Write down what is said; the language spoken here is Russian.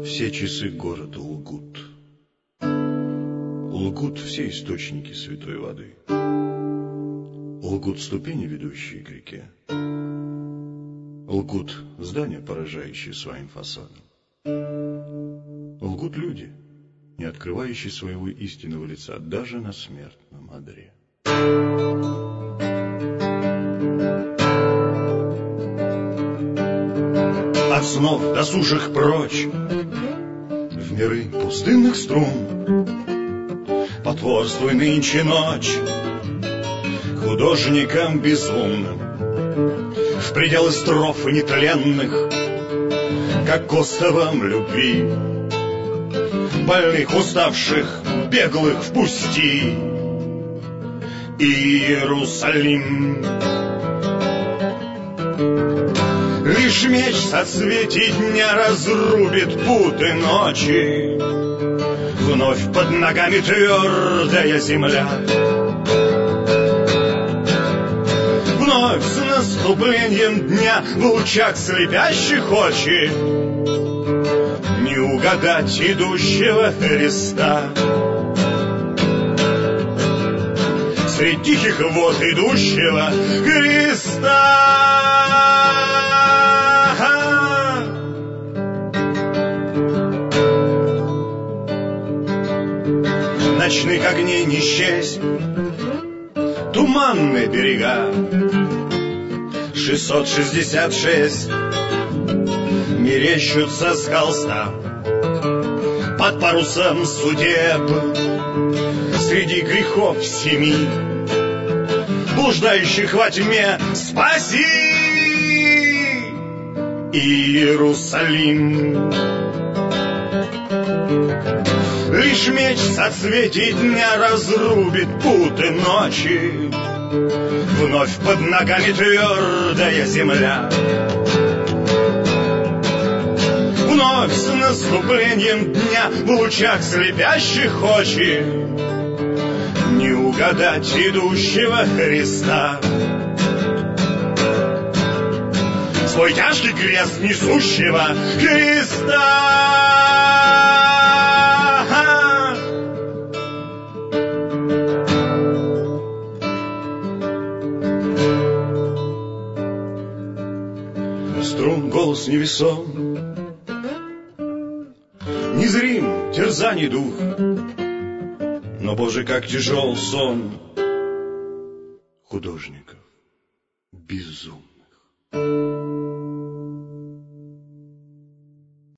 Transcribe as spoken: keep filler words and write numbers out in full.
Все часы города лгут. Лгут все источники святой воды. Лгут ступени, ведущие к реке. Лгут здания, поражающие своим фасадом. Лгут люди, не открывающие своего истинного лица даже на смертном одре. От снов досужих прочь в миры пустынных струн потворствуй нынче ночь художникам безумным в пределы строф нетленных, как остовам любви, больных, уставших, беглых впусти. Иерусалим. Лишь меч соцветий дня разрубит путы ночи, вновь под ногами твердая земля. Вновь с наступлением дня в лучах слепящих очи не угадать идущего Христа. Средь тихих вод идущего Христа. Ночных огней не счесть, туманные берега, шестьсот шестьдесят шесть мерещутся с холста под парусом судеб, среди грехов семи, блуждающих во тьме, спаси Иерусалим. Лишь меч соцветий дня разрубит путы ночи, вновь под ногами твердая земля. Вновь с наступлением дня в лучах слепящих очи не угадать идущего Христа. Свой тяжкий крест несущего Христа. Струн голос невесом, незрим терзаний дух, но, Боже, как тяжел сон художников безумных.